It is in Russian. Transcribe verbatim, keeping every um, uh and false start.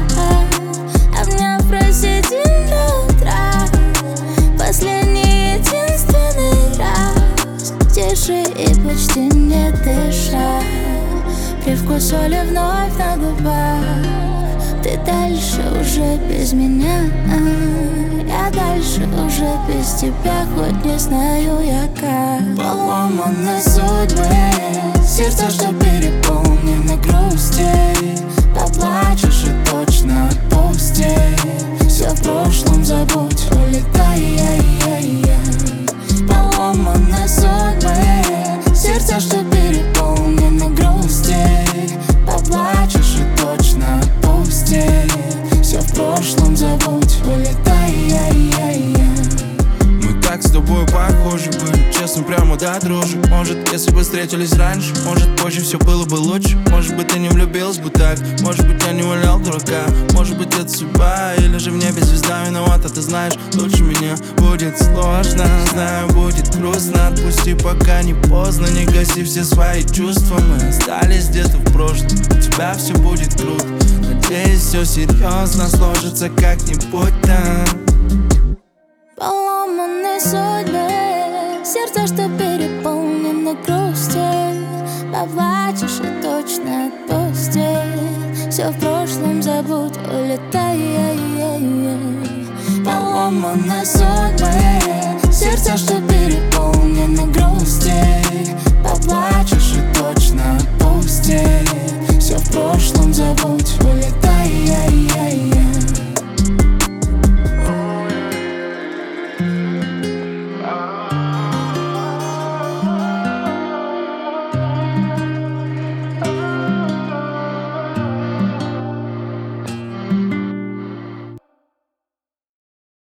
обняв просидим до утра. Последний единственный раз, тише и почти не дыша. Привкус соли вновь на губах. Ты дальше уже без меня, я дальше уже без тебя, хоть не знаю я как. Поломаны судьбы, сердца, что переполнены грустей. Поплачешь и точно отпусти, все в прошлом забудь, улетай. Поломаны судьбы, сердца, что переполнены грустей. Поплачешь и точно отпусти, все в прошлом забудь, улетай. Мы так с тобой похожи были, честно, прямо до дрожи. Может, если бы встретились раньше, может, позже все было бы лучше. Может быть, ты не влюбилась бы так, может быть, я не валял дурака. Может быть, это судьба, или же в небе звезда виновата. Ты знаешь, лучше меня будет сложно. Знаю, будет грустно, отпусти, пока не поздно. Не гаси все свои чувства, мы остались где-то в прошлом. У тебя все будет круто, надеюсь, все серьезно сложится как-нибудь там. Поломаны судьбы, сердце, что переполнено грустью. Поплачешь и точно отпусти, все в прошлом забудь, улетай. Поломаны судьбы, сердца, что переполнены грустью.